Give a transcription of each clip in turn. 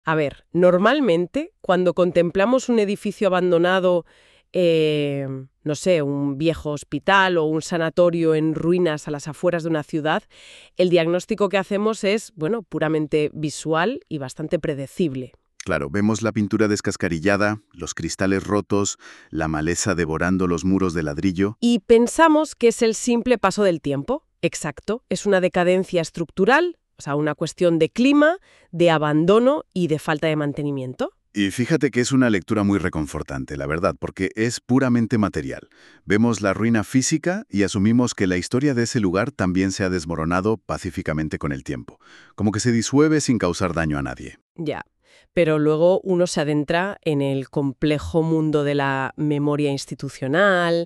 A ver, normalmente cuando contemplamos un edificio abandonado, no sé, un viejo hospital o un sanatorio en ruinas a las afueras de una ciudad, el diagnóstico que hacemos es, bueno, puramente visual y bastante predecible. Claro, vemos la pintura descascarillada, los cristales rotos, la maleza devorando los muros de ladrillo. Y pensamos que es el simple paso del tiempo. Exacto, es una decadencia estructural, o sea, una cuestión de clima, de abandono y de falta de mantenimiento. Y fíjate que es una lectura muy reconfortante, la verdad, porque es puramente material. Vemos la ruina física y asumimos que la historia de ese lugar también se ha desmoronado pacíficamente con el tiempo, como que se disuelve sin causar daño a nadie. Ya, pero luego uno se adentra en el complejo mundo de la memoria institucional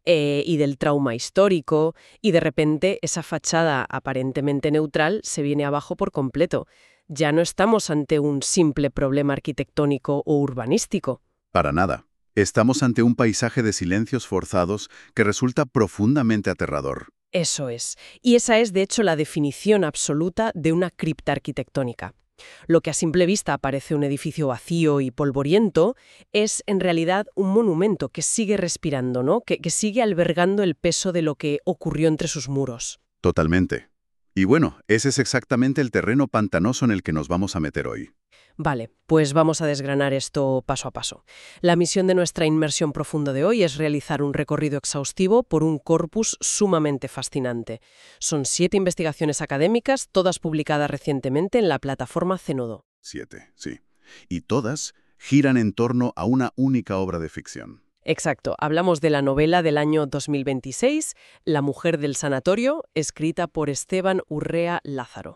y del trauma histórico, y de repente esa fachada aparentemente neutral se viene abajo por completo. Ya no estamos ante un simple problema arquitectónico o urbanístico. Para nada. Estamos ante un paisaje de silencios forzados que resulta profundamente aterrador. Eso es. Y esa es, de hecho, la definición absoluta de una cripta arquitectónica. Lo que a simple vista parece un edificio vacío y polvoriento es en realidad un monumento que sigue respirando, ¿no? Que sigue albergando el peso de lo que ocurrió entre sus muros. Totalmente. Y bueno, ese es exactamente el terreno pantanoso en el que nos vamos a meter hoy. Vale, pues vamos a desgranar esto paso a paso. La misión de nuestra inmersión profunda de hoy es realizar un recorrido exhaustivo por un corpus sumamente fascinante. Son 7 investigaciones académicas, todas publicadas recientemente en la plataforma Zenodo. 7, sí. Y todas giran en torno a una única obra de ficción. Exacto, hablamos de la novela del año 2026, La mujer del sanatorio, escrita por Esteban Urrea Lázaro.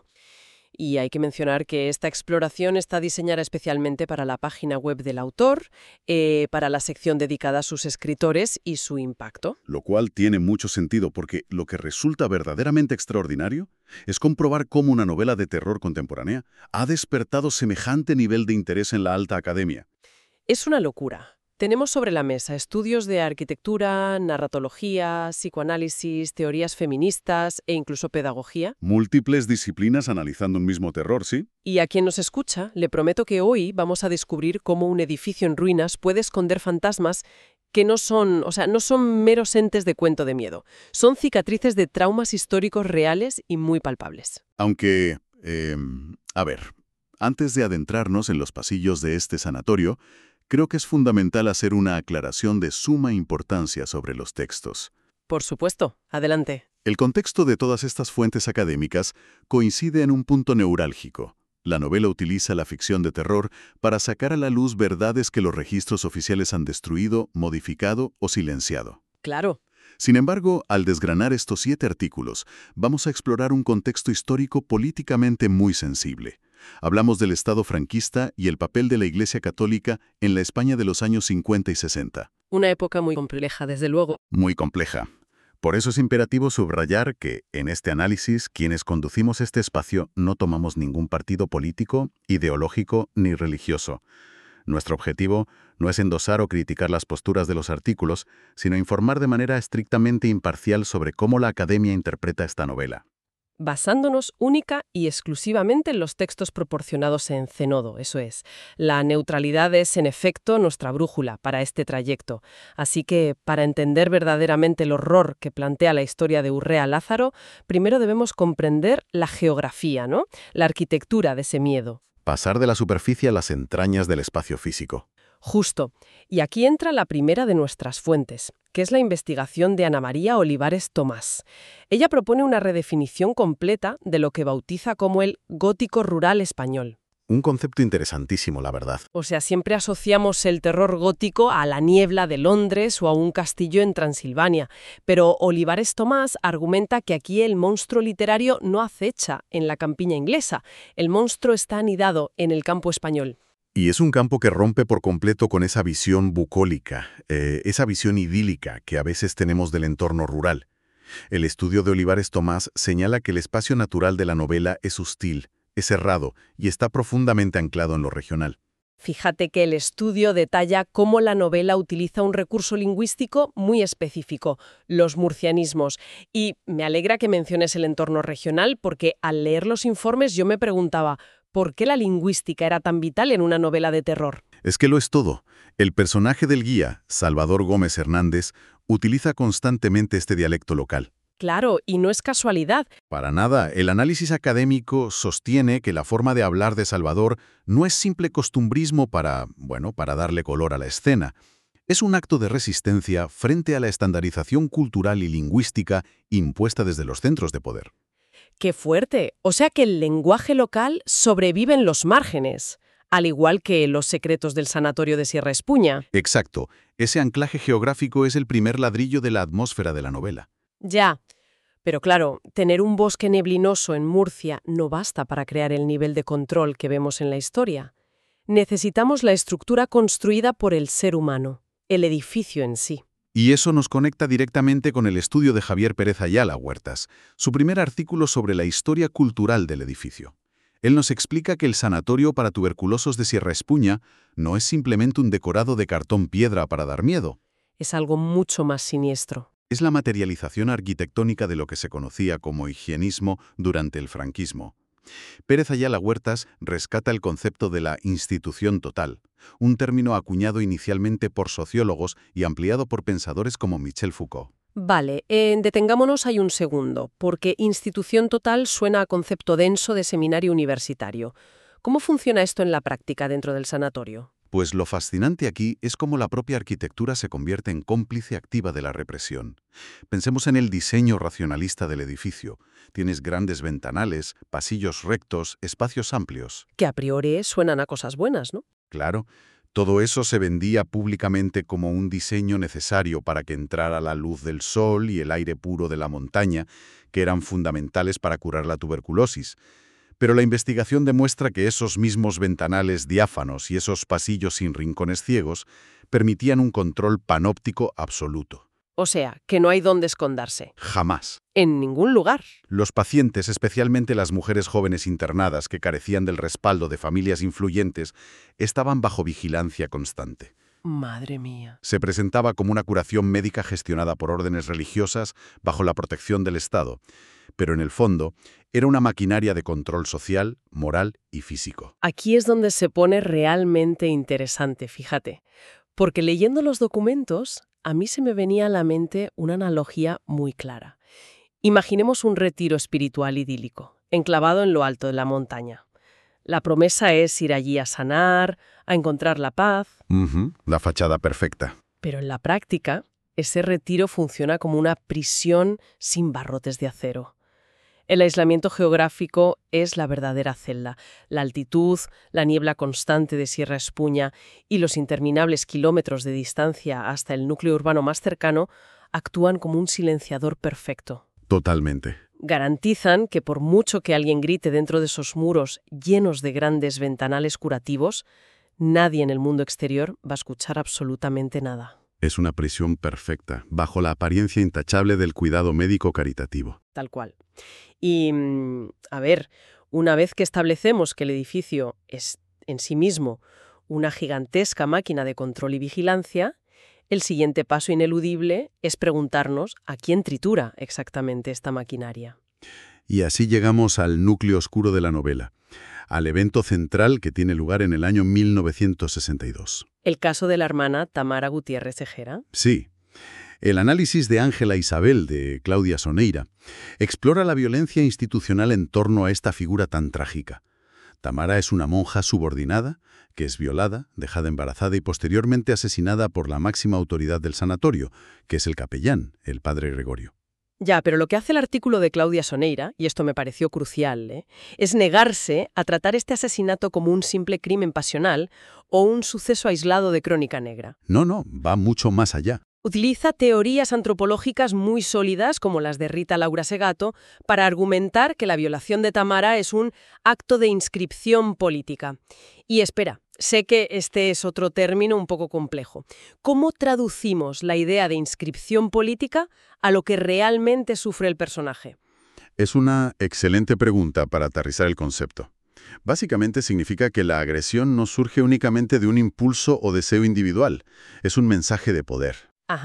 Y hay que mencionar que esta exploración está diseñada especialmente para la página web del autor, para la sección dedicada a sus escritores y su impacto. Lo cual tiene mucho sentido porque lo que resulta verdaderamente extraordinario es comprobar cómo una novela de terror contemporánea ha despertado semejante nivel de interés en la alta academia. Es una locura. Tenemos sobre la mesa estudios de arquitectura, narratología, psicoanálisis, teorías feministas e incluso pedagogía. Múltiples disciplinas analizando un mismo terror, ¿sí? Y a quien nos escucha, le prometo que hoy vamos a descubrir cómo un edificio en ruinas puede esconder fantasmas que no son, o sea, no son meros entes de cuento de miedo. Son cicatrices de traumas históricos reales y muy palpables. Aunque, a ver, antes de adentrarnos en los pasillos de este sanatorio, creo que es fundamental hacer una aclaración de suma importancia sobre los textos. Por supuesto. Adelante. El contexto de todas estas fuentes académicas coincide en un punto neurálgico. La novela utiliza la ficción de terror para sacar a la luz verdades que los registros oficiales han destruido, modificado o silenciado. Claro. Sin embargo, al desgranar estos 7 artículos, vamos a explorar un contexto histórico políticamente muy sensible. Hablamos del Estado franquista y el papel de la Iglesia Católica en la España de los años 50 y 60. Una época muy compleja, desde luego. Muy compleja. Por eso es imperativo subrayar que, en este análisis, quienes conducimos este espacio no tomamos ningún partido político, ideológico ni religioso. Nuestro objetivo no es endosar o criticar las posturas de los artículos, sino informar de manera estrictamente imparcial sobre cómo la academia interpreta esta novela. Basándonos única y exclusivamente en los textos proporcionados en Zenodo, eso es. La neutralidad es, en efecto, nuestra brújula para este trayecto. Así que, para entender verdaderamente el horror que plantea la historia de Urrea Lázaro, primero debemos comprender la geografía, ¿no? La arquitectura de ese miedo. Pasar de la superficie a las entrañas del espacio físico. Justo. Y aquí entra la primera de nuestras fuentes, que es la investigación de Ana María Olivares Tomás. Ella propone una redefinición completa de lo que bautiza como el gótico rural español. Un concepto interesantísimo, la verdad. O sea, siempre asociamos el terror gótico a la niebla de Londres o a un castillo en Transilvania, pero Olivares Tomás argumenta que aquí el monstruo literario no acecha en la campiña inglesa, el monstruo está anidado en el campo español. Y es un campo que rompe por completo con esa visión bucólica, esa visión idílica que a veces tenemos del entorno rural. El estudio de Olivares Tomás señala que el espacio natural de la novela es hostil, es cerrado y está profundamente anclado en lo regional. Fíjate que el estudio detalla cómo la novela utiliza un recurso lingüístico muy específico, los murcianismos. Y me alegra que menciones el entorno regional porque al leer los informes yo me preguntaba, ¿Por qué la lingüística era tan vital en una novela de terror? Es que lo es todo. El personaje del guía, Salvador Gómez Hernández, utiliza constantemente este dialecto local. Claro, y no es casualidad. Para nada, el análisis académico sostiene que la forma de hablar de Salvador no es simple costumbrismo para darle color a la escena. Es un acto de resistencia frente a la estandarización cultural y lingüística impuesta desde los centros de poder. ¡Qué fuerte! O sea que el lenguaje local sobrevive en los márgenes, al igual que los secretos del sanatorio de Sierra Espuña. Exacto. Ese anclaje geográfico es el primer ladrillo de la atmósfera de la novela. Ya. Pero claro, tener un bosque neblinoso en Murcia no basta para crear el nivel de control que vemos en la historia. Necesitamos la estructura construida por el ser humano, el edificio en sí. Y eso nos conecta directamente con el estudio de Javier Pérez Ayala Huertas, su primer artículo sobre la historia cultural del edificio. Él nos explica que el sanatorio para tuberculosos de Sierra Espuña no es simplemente un decorado de cartón piedra para dar miedo. Es algo mucho más siniestro. Es la materialización arquitectónica de lo que se conocía como higienismo durante el franquismo. Pérez Ayala Huertas rescata el concepto de la institución total, un término acuñado inicialmente por sociólogos y ampliado por pensadores como Michel Foucault. Vale, detengámonos ahí un segundo, porque institución total suena a concepto denso de seminario universitario. ¿Cómo funciona esto en la práctica dentro del sanatorio? Pues lo fascinante aquí es cómo la propia arquitectura se convierte en cómplice activa de la represión. Pensemos en el diseño racionalista del edificio. Tienes grandes ventanales, pasillos rectos, espacios amplios. Que a priori suenan a cosas buenas, ¿no? Claro, todo eso se vendía públicamente como un diseño necesario para que entrara la luz del sol y el aire puro de la montaña, que eran fundamentales para curar la tuberculosis. Pero la investigación demuestra que esos mismos ventanales diáfanos y esos pasillos sin rincones ciegos permitían un control panóptico absoluto. O sea, que no hay dónde esconderse. Jamás. En ningún lugar. Los pacientes, especialmente las mujeres jóvenes internadas que carecían del respaldo de familias influyentes, estaban bajo vigilancia constante. Madre mía. Se presentaba como una curación médica gestionada por órdenes religiosas bajo la protección del Estado, pero en el fondo era una maquinaria de control social, moral y físico. Aquí es donde se pone realmente interesante, fíjate. Porque leyendo los documentos, a mí se me venía a la mente una analogía muy clara. Imaginemos un retiro espiritual idílico, enclavado en lo alto de la montaña. La promesa es ir allí a sanar, a encontrar la paz. La fachada perfecta. Pero en la práctica, ese retiro funciona como una prisión sin barrotes de acero. El aislamiento geográfico es la verdadera celda. La altitud, la niebla constante de Sierra Espuña y los interminables kilómetros de distancia hasta el núcleo urbano más cercano actúan como un silenciador perfecto. Totalmente. Garantizan que por mucho que alguien grite dentro de esos muros llenos de grandes ventanales curativos, nadie en el mundo exterior va a escuchar absolutamente nada. Es una prisión perfecta, bajo la apariencia intachable del cuidado médico caritativo. Tal cual. Y, una vez que establecemos que el edificio es en sí mismo una gigantesca máquina de control y vigilancia, el siguiente paso ineludible es preguntarnos a quién tritura exactamente esta maquinaria. Y así llegamos al núcleo oscuro de la novela, al evento central que tiene lugar en el año 1962. ¿El caso de la hermana Tamara Gutiérrez Ejera? Sí. El análisis de Ángela Isabel, de Claudia Soneira, explora la violencia institucional en torno a esta figura tan trágica. Tamara es una monja subordinada que es violada, dejada embarazada y posteriormente asesinada por la máxima autoridad del sanatorio, que es el capellán, el padre Gregorio. Ya, pero lo que hace el artículo de Claudia Soneira, y esto me pareció crucial, es negarse a tratar este asesinato como un simple crimen pasional o un suceso aislado de crónica negra. No, va mucho más allá. Utiliza teorías antropológicas muy sólidas, como las de Rita Laura Segato, para argumentar que la violación de Tamara es un acto de inscripción política. Y espera, sé que este es otro término un poco complejo. ¿Cómo traducimos la idea de inscripción política a lo que realmente sufre el personaje? Es una excelente pregunta para aterrizar el concepto. Básicamente significa que la agresión no surge únicamente de un impulso o deseo individual, es un mensaje de poder. Ajá.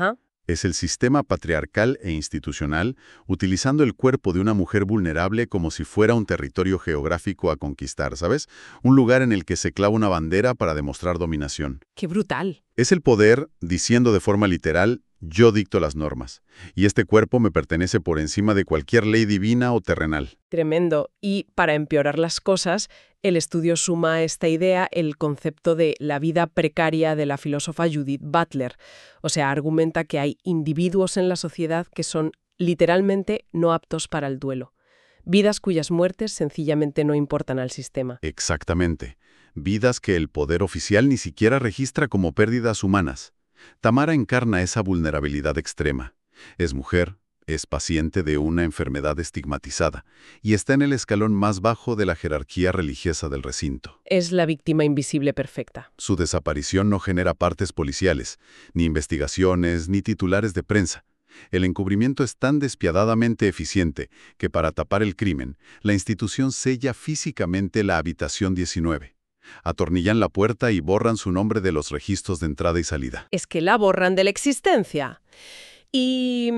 Es el sistema patriarcal e institucional utilizando el cuerpo de una mujer vulnerable como si fuera un territorio geográfico a conquistar, ¿sabes? Un lugar en el que se clava una bandera para demostrar dominación. ¡Qué brutal! Es el poder diciendo de forma literal, yo dicto las normas, y este cuerpo me pertenece por encima de cualquier ley divina o terrenal. Tremendo. Y para empeorar las cosas, el estudio suma a esta idea el concepto de la vida precaria de la filósofa Judith Butler. O sea, argumenta que hay individuos en la sociedad que son literalmente no aptos para el duelo. Vidas cuyas muertes sencillamente no importan al sistema. Exactamente. Vidas que el poder oficial ni siquiera registra como pérdidas humanas. Tamara encarna esa vulnerabilidad extrema. Es mujer, es paciente de una enfermedad estigmatizada y está en el escalón más bajo de la jerarquía religiosa del recinto. Es la víctima invisible perfecta. Su desaparición no genera partes policiales, ni investigaciones, ni titulares de prensa. El encubrimiento es tan despiadadamente eficiente que para tapar el crimen, la institución sella físicamente la habitación 19. Atornillan la puerta y borran su nombre de los registros de entrada y salida. Es que la borran de la existencia. Y,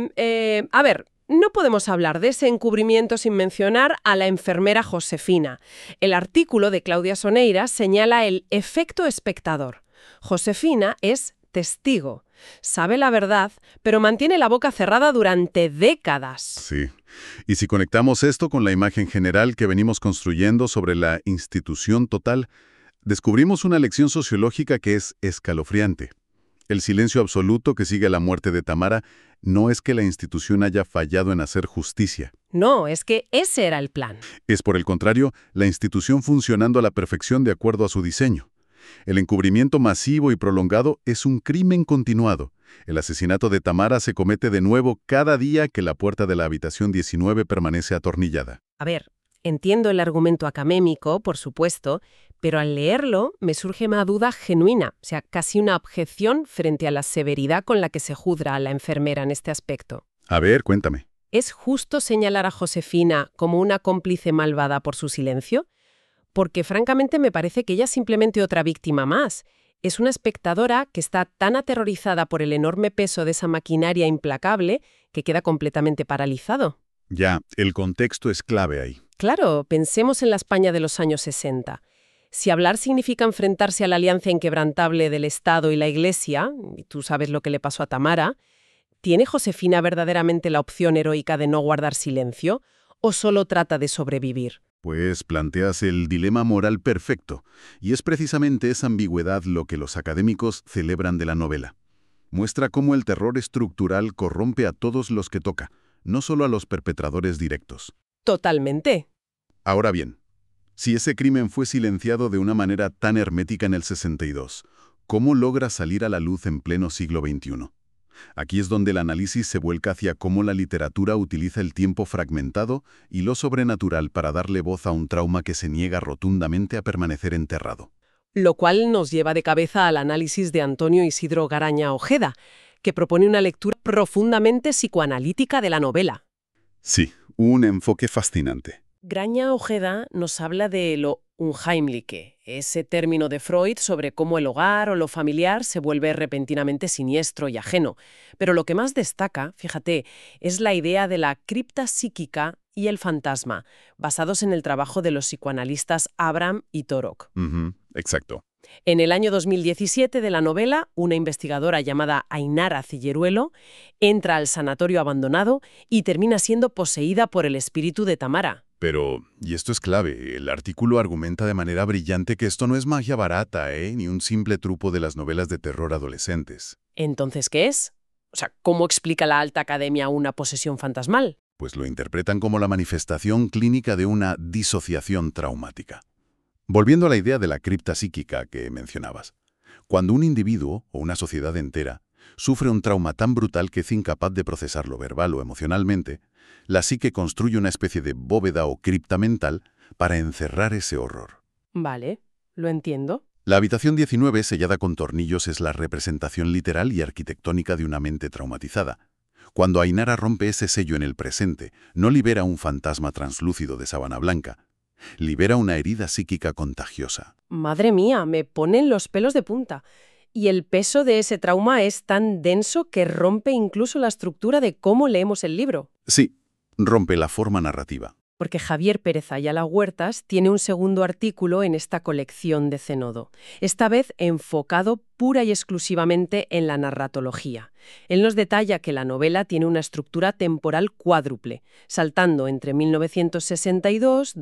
a ver, no podemos hablar de ese encubrimiento sin mencionar a la enfermera Josefina. El artículo de Claudia Soneira señala el efecto espectador. Josefina es testigo, sabe la verdad, pero mantiene la boca cerrada durante décadas. Sí. Y si conectamos esto con la imagen general que venimos construyendo sobre la institución total, descubrimos una lección sociológica que es escalofriante. El silencio absoluto que sigue a la muerte de Tamara no es que la institución haya fallado en hacer justicia. No, es que ese era el plan. Es, por el contrario, la institución funcionando a la perfección de acuerdo a su diseño. El encubrimiento masivo y prolongado es un crimen continuado. El asesinato de Tamara se comete de nuevo cada día que la puerta de la habitación 19 permanece atornillada. A ver, entiendo el argumento académico, por supuesto, pero al leerlo me surge una duda genuina, o sea, casi una objeción frente a la severidad con la que se juzga a la enfermera en este aspecto. A ver, cuéntame. ¿Es justo señalar a Josefina como una cómplice malvada por su silencio? Porque francamente me parece que ella es simplemente otra víctima más. Es una espectadora que está tan aterrorizada por el enorme peso de esa maquinaria implacable que queda completamente paralizado. Ya, el contexto es clave ahí. Claro, pensemos en la España de los años 60. Si hablar significa enfrentarse a la alianza inquebrantable del Estado y la Iglesia, y tú sabes lo que le pasó a Tamara, ¿tiene Josefina verdaderamente la opción heroica de no guardar silencio o solo trata de sobrevivir? Pues planteas el dilema moral perfecto, y es precisamente esa ambigüedad lo que los académicos celebran de la novela. Muestra cómo el terror estructural corrompe a todos los que toca, no solo a los perpetradores directos. Totalmente. Ahora bien, si ese crimen fue silenciado de una manera tan hermética en el 62, ¿cómo logra salir a la luz en pleno siglo XXI? Aquí es donde el análisis se vuelca hacia cómo la literatura utiliza el tiempo fragmentado y lo sobrenatural para darle voz a un trauma que se niega rotundamente a permanecer enterrado. Lo cual nos lleva de cabeza al análisis de Antonio Isidro Garaña Ojeda, que propone una lectura profundamente psicoanalítica de la novela. Sí, un enfoque fascinante. Graña Ojeda nos habla de lo unheimliche, ese término de Freud sobre cómo el hogar o lo familiar se vuelve repentinamente siniestro y ajeno. Pero lo que más destaca, fíjate, es la idea de la cripta psíquica y el fantasma, basados en el trabajo de los psicoanalistas Abraham y Torok. Exacto. En el año 2017 de la novela, una investigadora llamada Ainara Cilleruelo entra al sanatorio abandonado y termina siendo poseída por el espíritu de Tamara. Pero, y esto es clave, el artículo argumenta de manera brillante que esto no es magia barata, ni un simple truco de las novelas de terror adolescentes. ¿Entonces qué es? O sea, ¿cómo explica la alta academia una posesión fantasmal? Pues lo interpretan como la manifestación clínica de una disociación traumática. Volviendo a la idea de la cripta psíquica que mencionabas, cuando un individuo o una sociedad entera sufre un trauma tan brutal que es incapaz de procesarlo verbal o emocionalmente, la psique construye una especie de bóveda o cripta mental para encerrar ese horror. Vale, lo entiendo. La habitación 19, sellada con tornillos, es la representación literal y arquitectónica de una mente traumatizada. Cuando Ainara rompe ese sello en el presente, no libera un fantasma translúcido de sábana blanca, libera una herida psíquica contagiosa. Madre mía, me ponen los pelos de punta. Y el peso de ese trauma es tan denso que rompe incluso la estructura de cómo leemos el libro. Sí, rompe la forma narrativa. Porque Javier Pérez Ayala Huertas tiene un segundo artículo en esta colección de Cenodo, esta vez enfocado pura y exclusivamente en la narratología. Él nos detalla que la novela tiene una estructura temporal cuádruple, saltando entre 1962,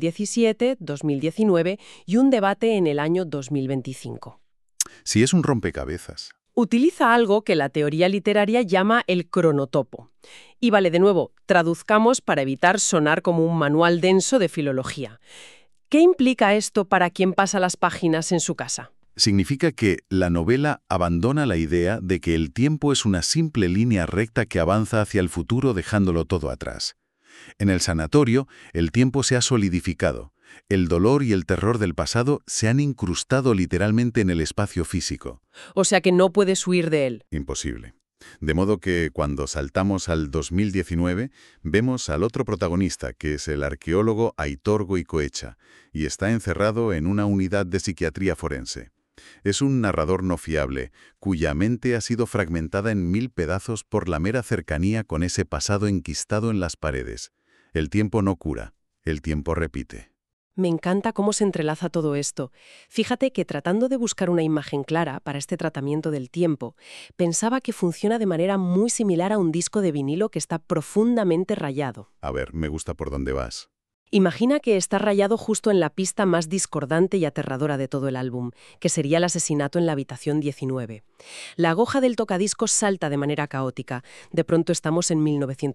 2017, 2019 y un debate en el año 2025. Sí, es un rompecabezas. Utiliza algo que la teoría literaria llama el cronotopo. Y vale, de nuevo, traduzcamos para evitar sonar como un manual denso de filología. ¿Qué implica esto para quien pasa las páginas en su casa? Significa que la novela abandona la idea de que el tiempo es una simple línea recta que avanza hacia el futuro dejándolo todo atrás. En el sanatorio, el tiempo se ha solidificado. El dolor y el terror del pasado se han incrustado literalmente en el espacio físico. O sea que no puedes huir de él. Imposible. De modo que cuando saltamos al 2019, vemos al otro protagonista, que es el arqueólogo Aitor Goicoechea, y está encerrado en una unidad de psiquiatría forense. Es un narrador no fiable, cuya mente ha sido fragmentada en 1000 pedazos por la mera cercanía con ese pasado enquistado en las paredes. El tiempo no cura, el tiempo repite. Me encanta cómo se entrelaza todo esto. Fíjate que tratando de buscar una imagen clara para este tratamiento del tiempo, pensaba que funciona de manera muy similar a un disco de vinilo que está profundamente rayado. A ver, me gusta por dónde vas. Imagina que está rayado justo en la pista más discordante y aterradora de todo el álbum, que sería el asesinato en la habitación 19. La aguja del tocadiscos salta de manera caótica. De pronto estamos en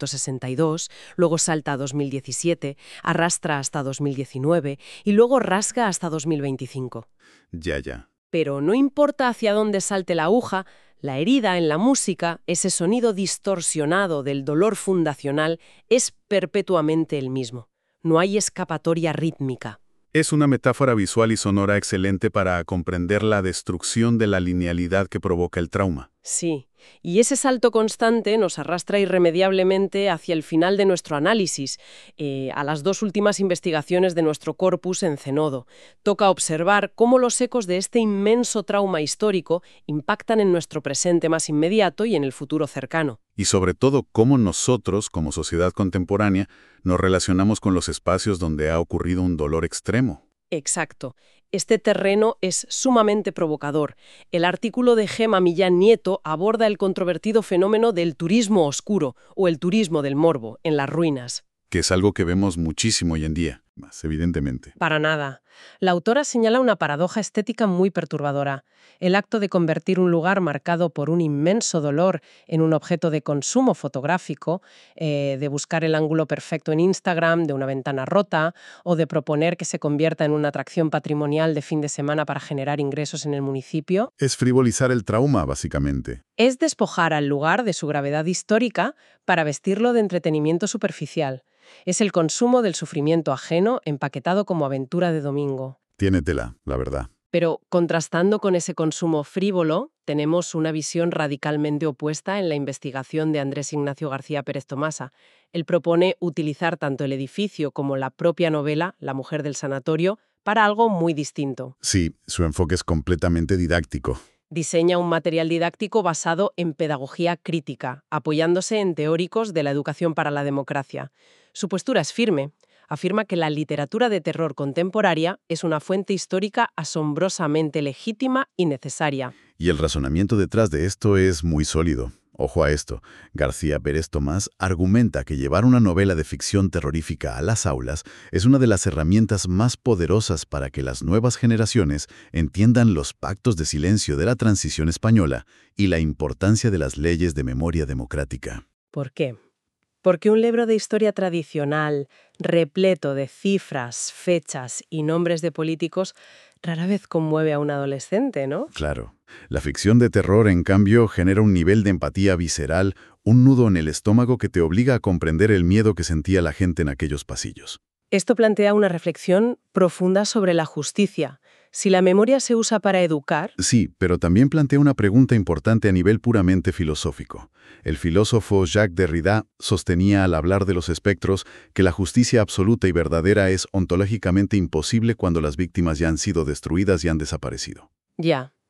1962, luego salta a 2017, arrastra hasta 2019 y luego rasga hasta 2025. Ya. Pero no importa hacia dónde salte la aguja, la herida en la música, ese sonido distorsionado del dolor fundacional, es perpetuamente el mismo. No hay escapatoria rítmica. Es una metáfora visual y sonora excelente para comprender la destrucción de la linealidad que provoca el trauma. Sí, y ese salto constante nos arrastra irremediablemente hacia el final de nuestro análisis, a las dos últimas investigaciones de nuestro corpus en Cenodo. Toca observar cómo los ecos de este inmenso trauma histórico impactan en nuestro presente más inmediato y en el futuro cercano. Y sobre todo, cómo nosotros, como sociedad contemporánea, nos relacionamos con los espacios donde ha ocurrido un dolor extremo. Exacto. Este terreno es sumamente provocador. El artículo de Gema Millán Nieto aborda el controvertido fenómeno del turismo oscuro o el turismo del morbo en las ruinas. Que es algo que vemos muchísimo hoy en día, más evidentemente. Para nada. La autora señala una paradoja estética muy perturbadora. El acto de convertir un lugar marcado por un inmenso dolor en un objeto de consumo fotográfico, de buscar el ángulo perfecto en Instagram, de una ventana rota, o de proponer que se convierta en una atracción patrimonial de fin de semana para generar ingresos en el municipio, Es frivolizar el trauma, básicamente. es despojar al lugar de su gravedad histórica para vestirlo de entretenimiento superficial. Es el consumo del sufrimiento ajeno empaquetado como aventura de domingo. Tiene tela, la verdad. Pero contrastando con ese consumo frívolo, tenemos una visión radicalmente opuesta en la investigación de Andrés Ignacio García Pérez Tomasa. Él propone utilizar tanto el edificio como la propia novela, La mujer del sanatorio, para algo muy distinto. Sí, su enfoque es completamente didáctico. Diseña un material didáctico basado en pedagogía crítica, apoyándose en teóricos de la educación para la democracia. Su postura es firme. Afirma que la literatura de terror contemporánea es una fuente histórica asombrosamente legítima y necesaria. Y el razonamiento detrás de esto es muy sólido. Ojo a esto, García Pérez Tomás argumenta que llevar una novela de ficción terrorífica a las aulas es una de las herramientas más poderosas para que las nuevas generaciones entiendan los pactos de silencio de la transición española y la importancia de las leyes de memoria democrática. ¿Por qué? Porque un libro de historia tradicional, repleto de cifras, fechas y nombres de políticos, rara vez conmueve a un adolescente, ¿no? Claro. La ficción de terror, en cambio, genera un nivel de empatía visceral, un nudo en el estómago que te obliga a comprender el miedo que sentía la gente en aquellos pasillos. Esto plantea una reflexión profunda sobre la justicia. Si la memoria se usa para educar... Sí, pero también plantea una pregunta importante a nivel puramente filosófico. El filósofo Jacques Derrida sostenía al hablar de los espectros que la justicia absoluta y verdadera es ontológicamente imposible cuando las víctimas ya han sido destruidas y han desaparecido. Ya.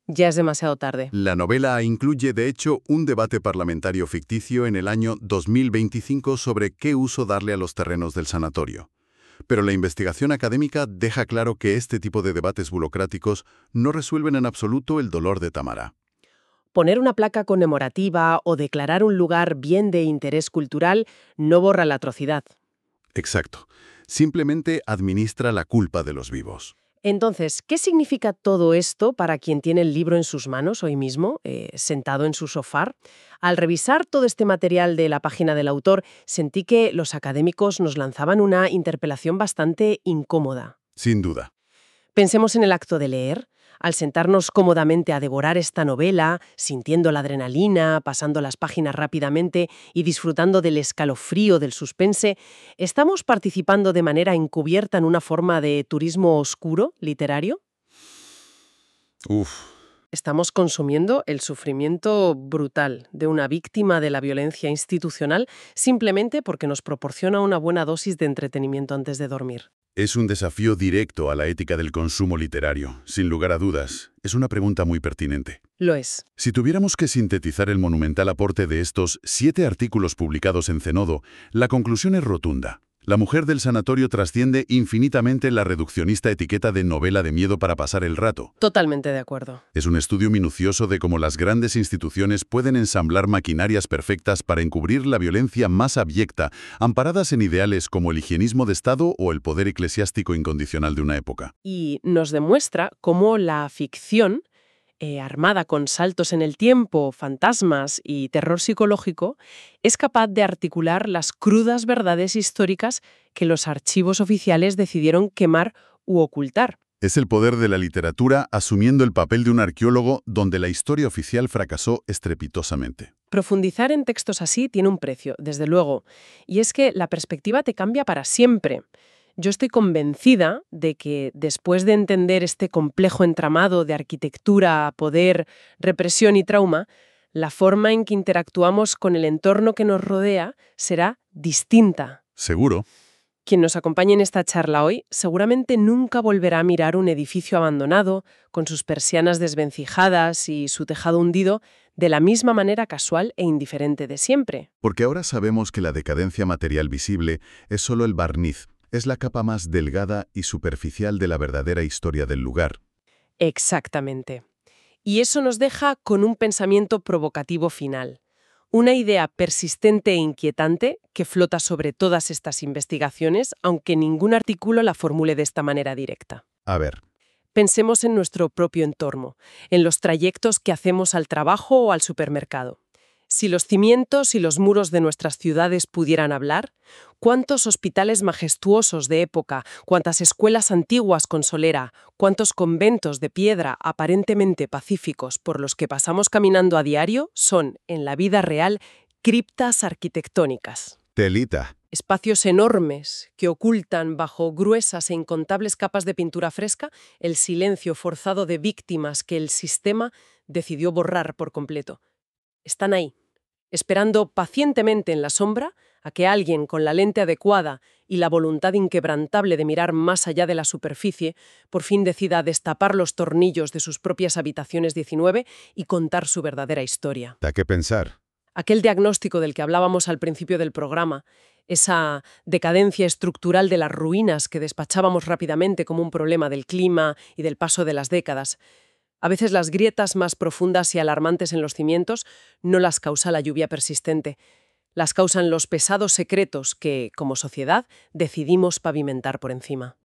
Ya es demasiado tarde. La novela incluye, de hecho, un debate parlamentario ficticio en el año 2025 sobre qué uso darle a los terrenos del sanatorio. Pero la investigación académica deja claro que este tipo de debates burocráticos no resuelven en absoluto el dolor de Tamara. Poner una placa conmemorativa o declarar un lugar bien de interés cultural no borra la atrocidad. Exacto. Simplemente administra la culpa de los vivos. Entonces, ¿qué significa todo esto para quien tiene el libro en sus manos hoy mismo, sentado en su sofá? Al revisar todo este material de la página del autor, sentí que los académicos nos lanzaban una interpelación bastante incómoda. Sin duda. Pensemos en el acto de leer. Al sentarnos cómodamente a devorar esta novela, sintiendo la adrenalina, pasando las páginas rápidamente y disfrutando del escalofrío del suspense, ¿estamos participando de manera encubierta en una forma de turismo oscuro literario? Uf. Estamos consumiendo el sufrimiento brutal de una víctima de la violencia institucional simplemente porque nos proporciona una buena dosis de entretenimiento antes de dormir. Es un desafío directo a la ética del consumo literario, sin lugar a dudas. Es una pregunta muy pertinente. Lo es. Si tuviéramos que sintetizar el monumental aporte de estos 7 artículos publicados en Cenodo, la conclusión es rotunda. La mujer del sanatorio trasciende infinitamente la reduccionista etiqueta de novela de miedo para pasar el rato. Totalmente de acuerdo. Es un estudio minucioso de cómo las grandes instituciones pueden ensamblar maquinarias perfectas para encubrir la violencia más abyecta, amparadas en ideales como el higienismo de Estado o el poder eclesiástico incondicional de una época. Y nos demuestra cómo la ficción, armada con saltos en el tiempo, fantasmas y terror psicológico, es capaz de articular las crudas verdades históricas que los archivos oficiales decidieron quemar u ocultar. Es el poder de la literatura asumiendo el papel de un arqueólogo donde la historia oficial fracasó estrepitosamente. Profundizar en textos así tiene un precio, desde luego, y es que la perspectiva te cambia para siempre. Yo estoy convencida de que después de entender este complejo entramado de arquitectura, poder, represión y trauma, la forma en que interactuamos con el entorno que nos rodea será distinta. Seguro. Quien nos acompañe en esta charla hoy seguramente nunca volverá a mirar un edificio abandonado, con sus persianas desvencijadas y su tejado hundido, de la misma manera casual e indiferente de siempre. Porque ahora sabemos que la decadencia material visible es solo el barniz. Es la capa más delgada y superficial de la verdadera historia del lugar. Exactamente. Y eso nos deja con un pensamiento provocativo final. Una idea persistente e inquietante que flota sobre todas estas investigaciones, aunque ningún artículo la formule de esta manera directa. A ver. Pensemos en nuestro propio entorno, en los trayectos que hacemos al trabajo o al supermercado. Si los cimientos y los muros de nuestras ciudades pudieran hablar, ¿cuántos hospitales majestuosos de época, cuántas escuelas antiguas con solera, cuántos conventos de piedra aparentemente pacíficos por los que pasamos caminando a diario son, en la vida real, criptas arquitectónicas? Telita. Espacios enormes que ocultan bajo gruesas e incontables capas de pintura fresca el silencio forzado de víctimas que el sistema decidió borrar por completo. Están ahí, esperando pacientemente en la sombra a que alguien con la lente adecuada y la voluntad inquebrantable de mirar más allá de la superficie por fin decida destapar los tornillos de sus propias habitaciones 19 y contar su verdadera historia. Da que pensar. Aquel diagnóstico del que hablábamos al principio del programa, esa decadencia estructural de las ruinas que despachábamos rápidamente como un problema del clima y del paso de las décadas. A veces las grietas más profundas y alarmantes en los cimientos no las causa la lluvia persistente, las causan los pesados secretos que, como sociedad, decidimos pavimentar por encima.